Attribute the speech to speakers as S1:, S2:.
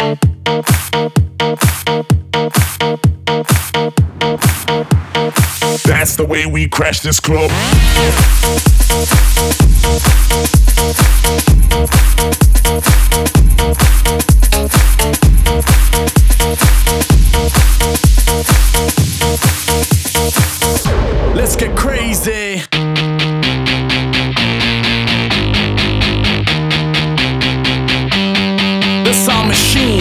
S1: That's the way we crash this club. Let's get crazy. The sound machine.